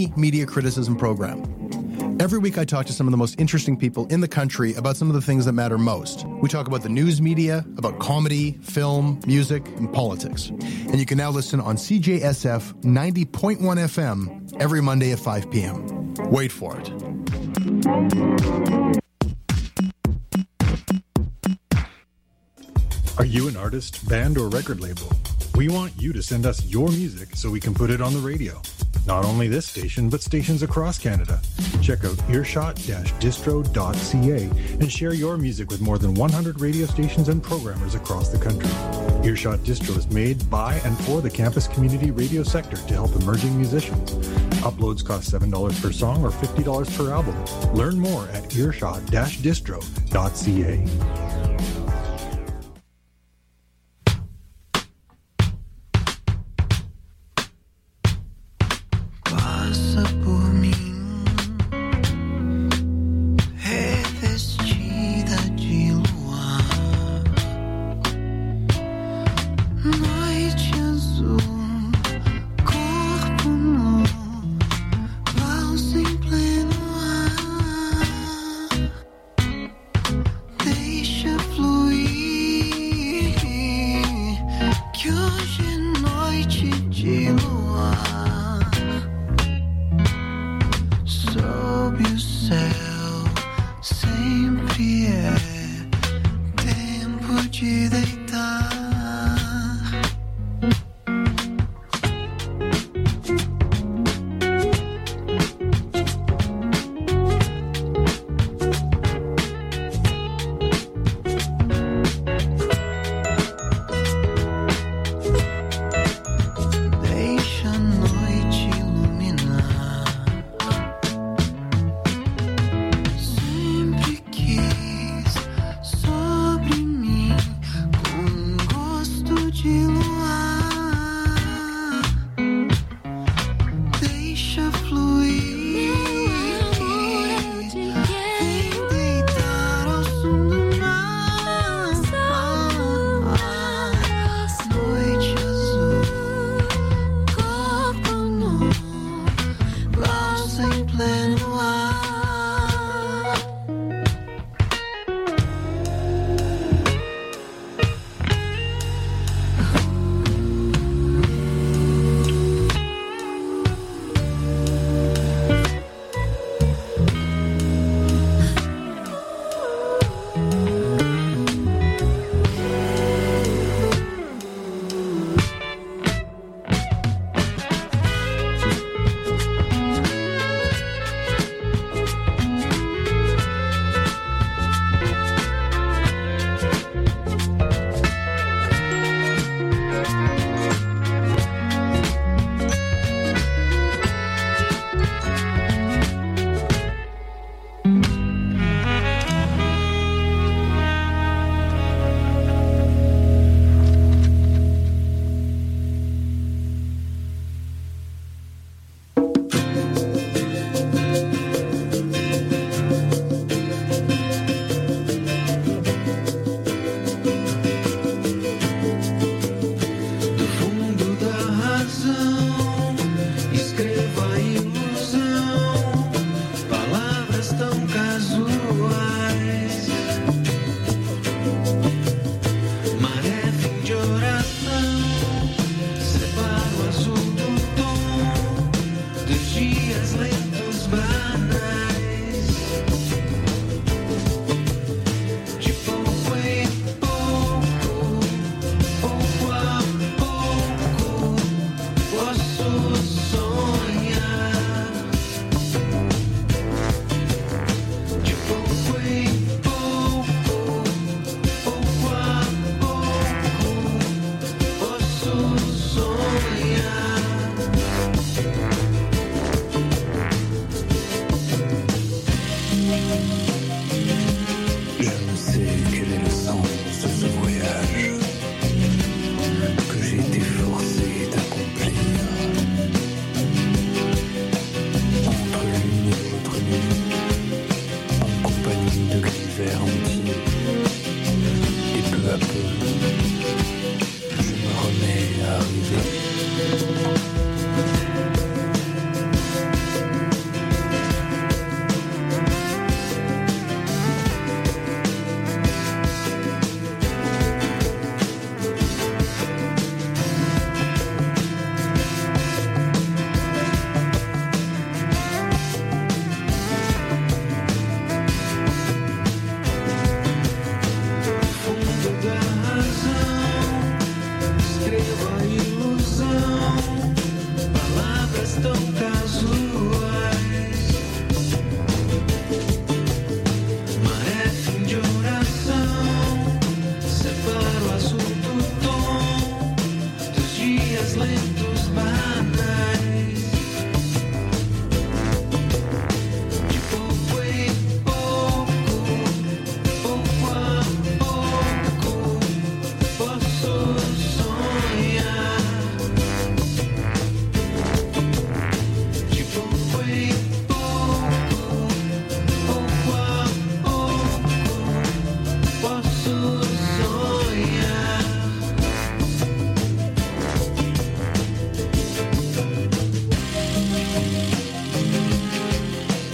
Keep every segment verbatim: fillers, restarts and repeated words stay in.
Media Criticism Program. Every week I talk to some of the most interesting people in the country about some of the things that matter most. We talk about the news media, about comedy, film, music, and politics. And you can now listen on C J S F ninety point one F M every Monday at five p.m. Wait for it. Are you an artist, band, or record label? We want you to send us your music so we can put it on the radio. Not only this station, but stations across Canada. Check out earshot dash distro dot c a and share your music with more than one hundred radio stations and programmers across the country. Earshot Distro is made by and for the campus community radio sector to help emerging musicians. Uploads cost seven dollars per song or fifty dollars per album. Learn more at earshot dash distro dot c a.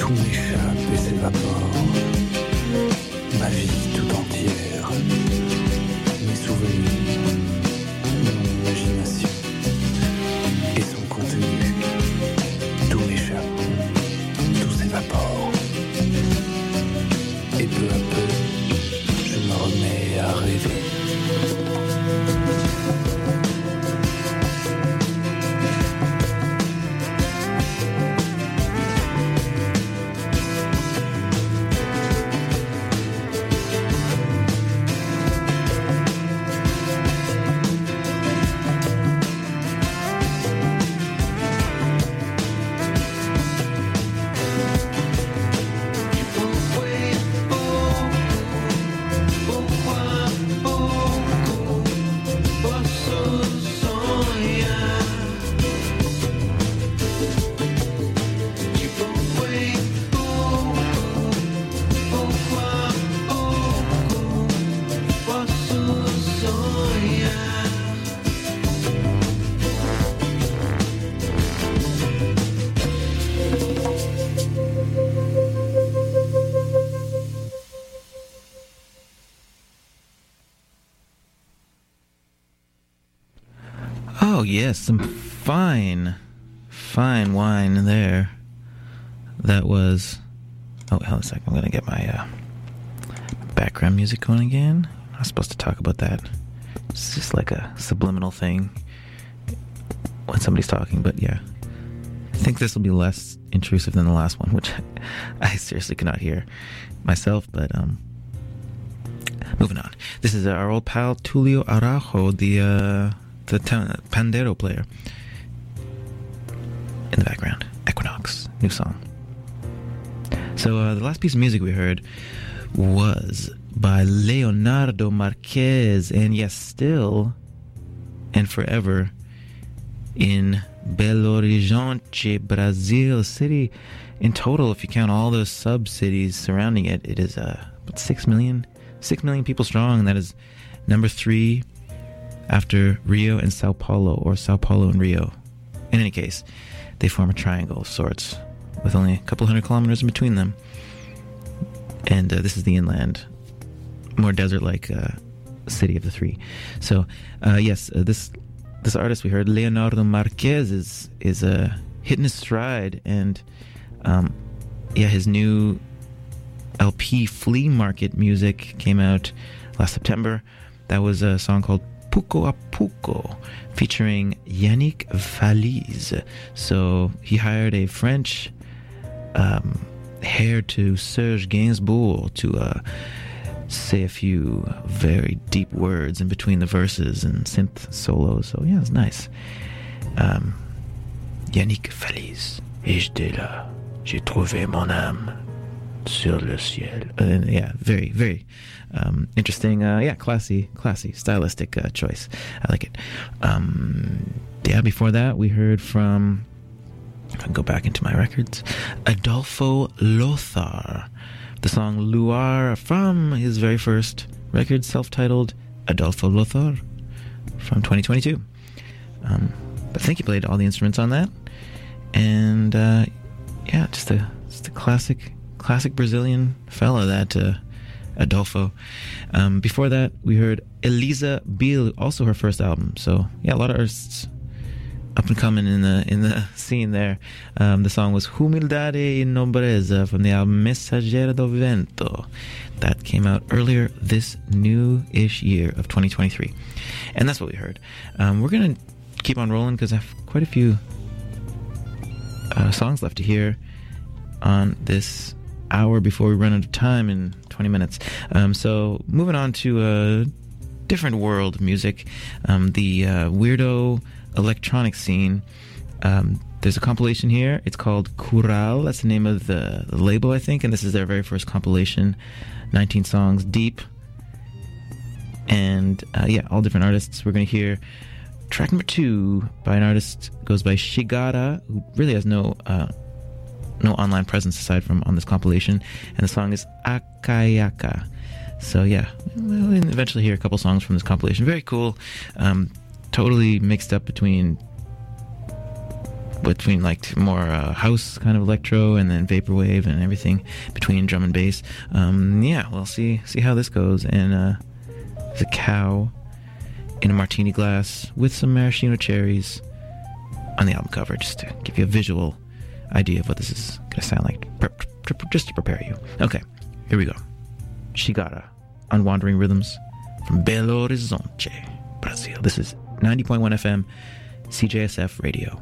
Tout m'échappe et s'évapore. Ma vie tout entière. Mes souvenirs. Mon imagination. Et son contenu. Tout m'échappe. Tout s'évapore. Et peu à peu, je me remets à rêver. Oh, yes, some fine, fine wine there. That was... Oh, hold on a second. I'm going to get my uh, background music going again. I'm not supposed to talk about that. It's just like a subliminal thing when somebody's talking, but yeah. I think this will be less intrusive than the last one, which I seriously cannot hear myself, but um, moving on. This is our old pal Tulio Araujo, the... Uh, the pandero player in the background. Equinox, new song. So uh, the last piece of music we heard was by Leonardo Marquez, and yes, still and forever in Belo Horizonte, Brazil city. In total, if you count all those sub-cities surrounding it, it is uh, about six million, six million people strong, and that is number three after Rio and Sao Paulo, or Sao Paulo and Rio. In any case, they form a triangle of sorts, with only a couple hundred kilometers in between them. And uh, this is the inland, more desert-like uh, city of the three. So, uh, yes, uh, this this artist we heard, Leonardo Marquez, is is uh, hitting his stride, and um, yeah, his new L P, Flea Market Music, came out last September. That was a song called Pouco a Pouco, featuring Yannick Valise. So he hired a French um, heir to Serge Gainsbourg to uh, say a few very deep words in between the verses and synth solos. So yeah, it's nice. Um, Yannick Valise. Et j'étais là, j'ai trouvé mon âme sur le ciel. Uh, yeah, very, very um, interesting. Uh, yeah, classy, classy, stylistic uh, choice. I like it. Um, yeah, before that, we heard from, if I can go back into my records, Adolfo Lothar. The song Luar from his very first record, self-titled Adolfo Lothar, from twenty twenty-two. Um, but I think he played all the instruments on that. And uh, yeah, just a, just a classic... Classic Brazilian fella, that uh, Adolfo. Um, before that, we heard Elisa Biel, also her first album. So yeah, a lot of artists up and coming in the in the scene there. Um, the song was Humildade e Nobreza from the album Messageira do Vento. That came out earlier this new-ish year of twenty twenty-three. And that's what we heard. Um, we're going to keep on rolling because I have quite a few uh, songs left to hear on this hour before we run out of time in twenty minutes. Um, so moving on to a different world of music, um, the uh, weirdo electronic scene. Um, there's a compilation here. It's called Cural. That's the name of the, the label, I think, and this is their very first compilation. nineteen songs deep. And uh, yeah, all different artists. We're going to hear track number two by an artist goes by Shigara, who really has no... Uh, no online presence aside from on this compilation, and the song is Akayaka. So yeah, we'll eventually hear a couple songs from this compilation. Very cool. Um, totally mixed up between between like more uh, house kind of electro and then vaporwave and everything between drum and bass. Um, yeah, we'll see see how this goes. And uh, there's a cow in a martini glass with some maraschino cherries on the album cover, just to give you a visual idea of what this is going to sound like, per- per- just to prepare you. Okay, here we go. Shigara on Wandering Rhythms from Belo Horizonte, Brazil. This is ninety point one F M, C J S F Radio.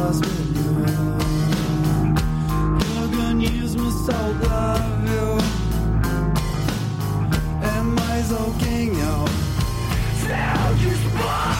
faz melhor. Organismo saudável é mais alguém ao céu dispor.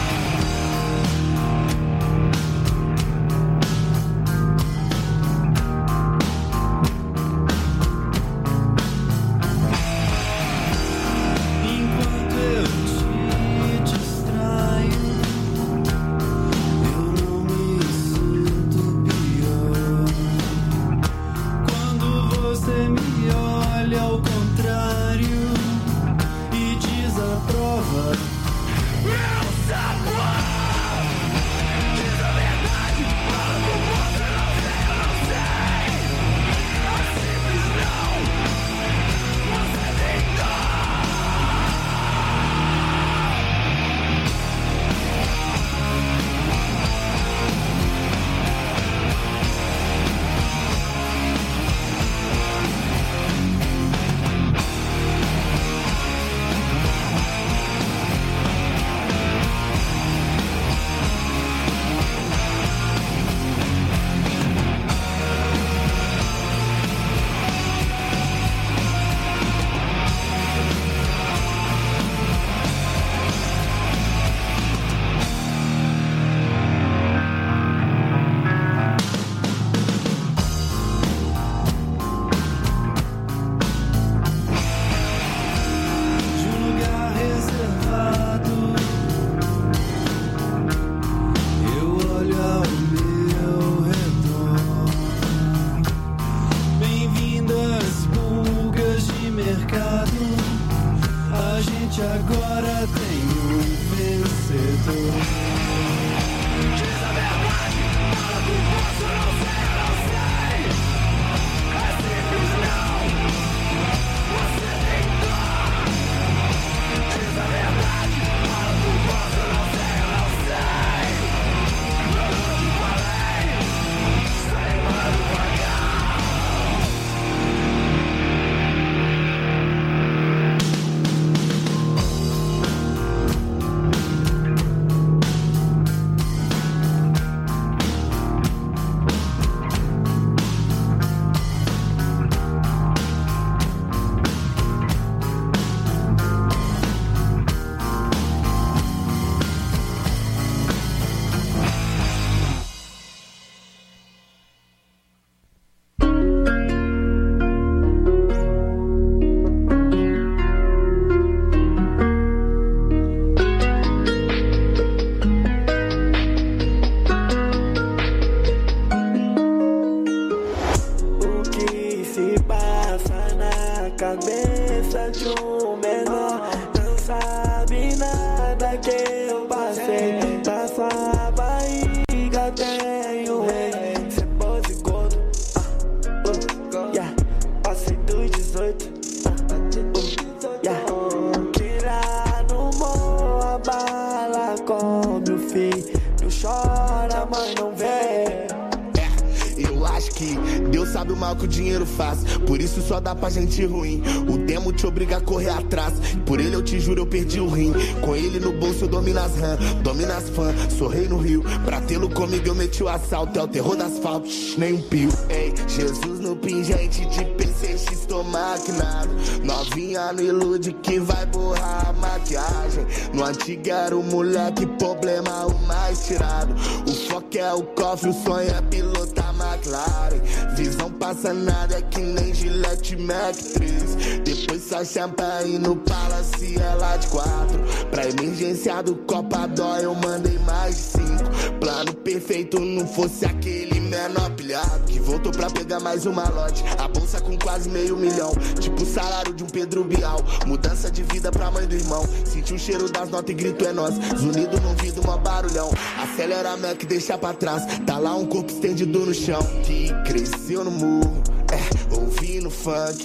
Pra gente ruim, o demo te obriga a correr atrás. Por ele eu te juro, eu perdi o rim. Com ele no bolso eu domino as ram, domino as fãs, sou rei no rio. Pra tê-lo comigo eu meti o assalto. É o terror das asfalto, nem um pio. Ei, Jesus no pingente de P C X, tô maquinado. Novinha no ilude que vai borrar a maquiagem. No antigo era o moleque, problema o mais tirado. O foco é o cofre, o sonho é pilotar McLaren. Visão passa nada, é que nem Gillette Mac três. Depois só champanhe no Palace, é lá de quatro. Pra emergência do Copa Dó eu mandei mais de cinco. Plano perfeito, não fosse aquele menor pilhado que voltou pra pegar mais uma lote. A bolsa com quase meio milhão, tipo o salário de um Pedro Bial. Mudança de vida pra mãe do irmão. Senti o cheiro das notas e grito é nós. Zunido no vidro, mó barulhão. Acelera a Mac, deixa pra trás. Tá lá um corpo estendido no chão. Que cresceu no murro, é, ouvindo funk.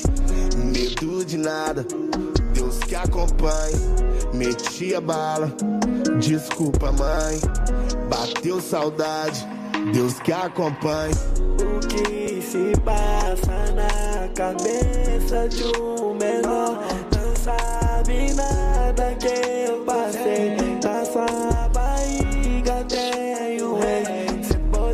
Medo de nada, Deus que acompanhe. Meti a bala, desculpa mãe. Bateu saudade, Deus que acompanhe. O que se passa na cabeça de um menor? Não sabe nada que eu passei. Na sua barriga tem um rei. Cê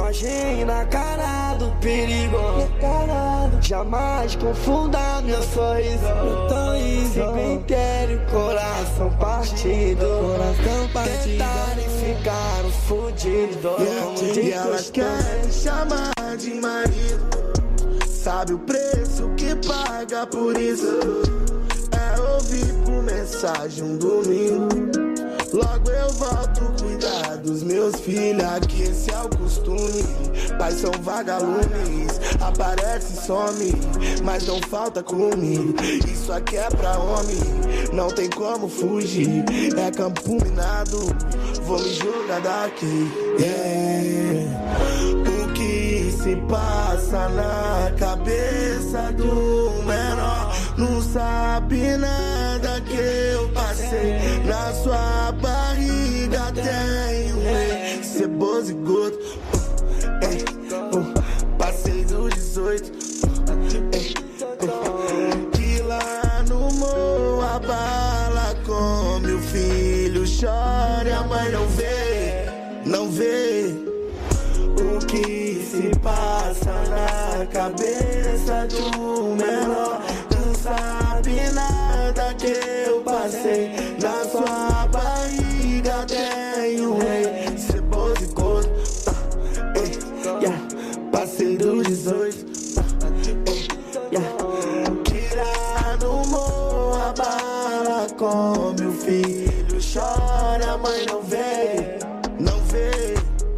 Coragem na cara do perigo, jamais confunda meu sorriso. Cemitério, coração partido, tentarem ficar um fudido. E elas querem chamar de marido, sabe o preço que paga por isso. É ouvir por mensagem um domingo, logo eu volto cuidar dos meus filhos. Aqui esse é o costume, pais são vagalumes, aparece e some, mas não falta comida. Isso aqui é pra homem, não tem como fugir. É campo minado, vou me jogar daqui. Yeah. O que se passa na cabeça do menor, não sabe nada que eu passei. Na sua barriga tem um ceboso e gordo. Uh, eh, uh, passei dos dezoito. Uh, eh, uh, que lá no morro a bala come, o filho chora e a mãe não vê, não vê. O que se passa na cabeça de um menor, não sabe nada que eu passei. Na sua barriga tem um rei, ceboso e gordo. Uh, eh, yeah. Passei dos dezoito. Uh, eh, yeah. Que lá no morro a bala come, o filho chora, a mãe não vê, não vê.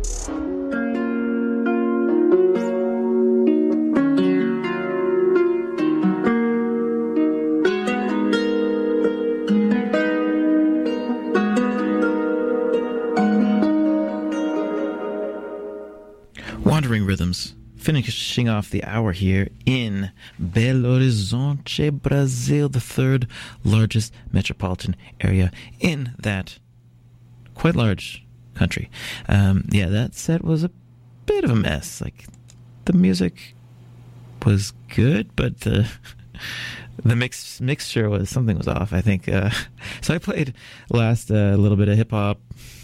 Wandering Rhythms, finishing off the hour here in Belo Horizonte, Brazil, the third largest metropolitan area in that quite large country. Um, yeah, that set was a bit of a mess. Like, the music was good, but the the mix mixture was, something was off, I think. Uh, so I played last a uh, little bit of hip hop,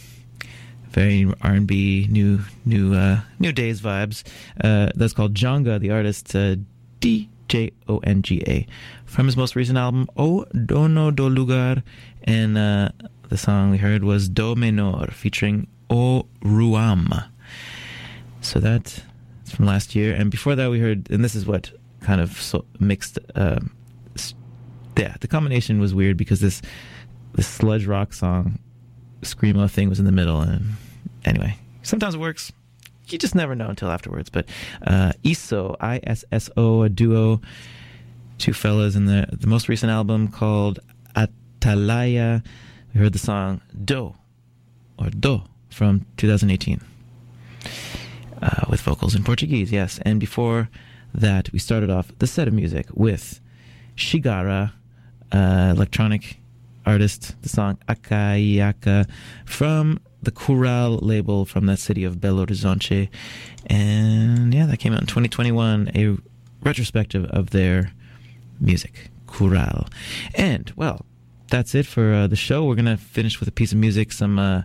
very R and B, new new uh, new days vibes. Uh, that's called Djonga, the artist, uh, D J O N G A, from his most recent album, O Dono do Lugar, and uh, the song we heard was Do Menor, featuring O Ruam. So that's from last year, and before that we heard, and this is what kind of so mixed. Uh, yeah, the combination was weird because this this sludge rock song, screamo thing was in the middle, and anyway, sometimes it works. You just never know until afterwards. But uh, Isso, I S S O, a duo, two fellas in the the most recent album called Atalaya. We heard the song Do, or Do, from two thousand eighteen, uh, with vocals in Portuguese, yes. And before that, we started off the set of music with Shigara, uh, electronic artist, the song Akaiaka from the Cural label from that city of Belo Horizonte. And yeah, that came out in twenty twenty-one, a retrospective of their music, Cural. And, well, that's it for uh, the show. We're going to finish with a piece of music, some uh,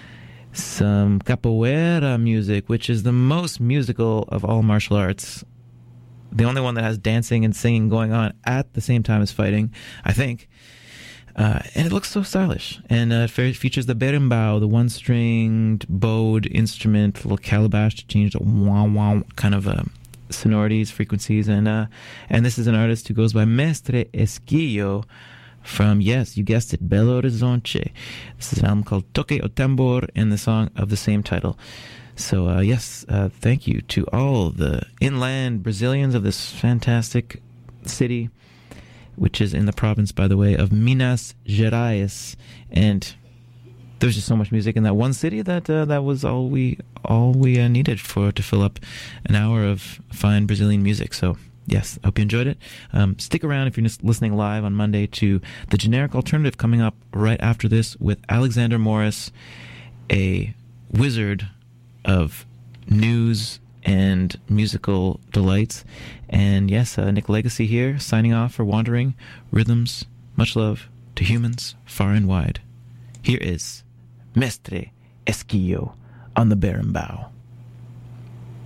some capoeira music, which is the most musical of all martial arts. The only one that has dancing and singing going on at the same time as fighting, I think. Uh, and it looks so stylish. And uh, it features the berimbau, the one-stringed, bowed instrument, little calabash to change the wah-wah kind of uh, sonorities, frequencies. And uh, and this is an artist who goes by Mestre Esquillo from, yes, you guessed it, Belo Horizonte. This is an album called Toque o Tambor and the song of the same title. So, uh, yes, uh, thank you to all the inland Brazilians of this fantastic city, which is in the province, by the way, of Minas Gerais. And there's just so much music in that one city that uh, that was all we all we uh, needed for to fill up an hour of fine Brazilian music. So, yes, I hope you enjoyed it. Um, stick around if you're just listening live on Monday to The Generic Alternative, coming up right after this with Alexander Morris, a wizard of news and musical delights. And yes, uh, Nick Legacy here, signing off for Wandering Rhythms. Much love to humans far and wide. Here is Mestre Esquillo on the berimbau.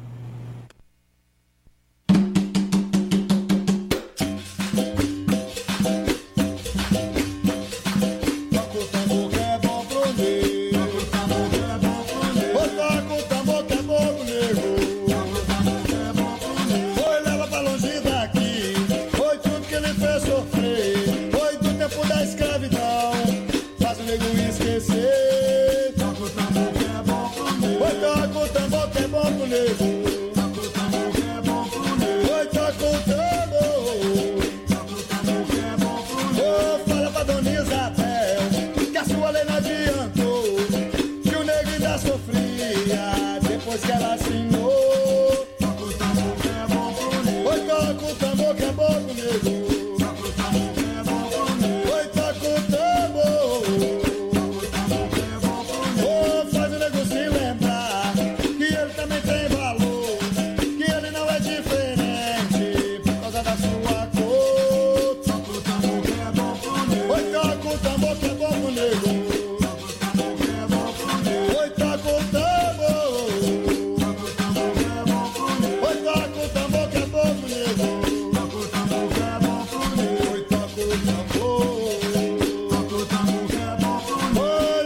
senhor. Toca o tambor que é bom pro nego. Oi, toca o tambor que é bom pro nego. Toca o tambor que é bom pro nego. Oi, toca o tambor. Toca o tambor que é bom pro nego. Oh, faz o nego se lembrar que ele também tem valor, que ele não é diferente por causa da sua cor. Toca o tambor que é bom pro nego. Oi, toca o tambor que é bom pro nego.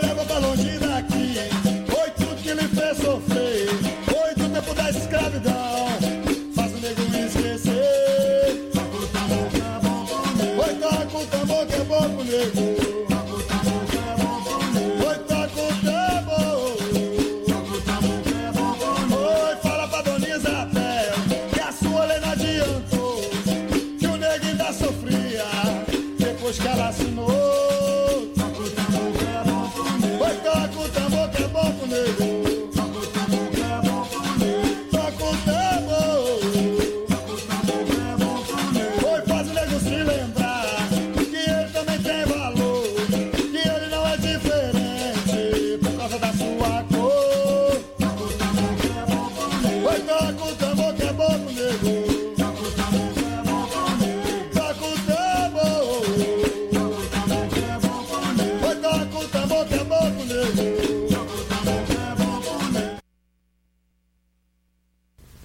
Sofrer, foi do tempo da escravidão.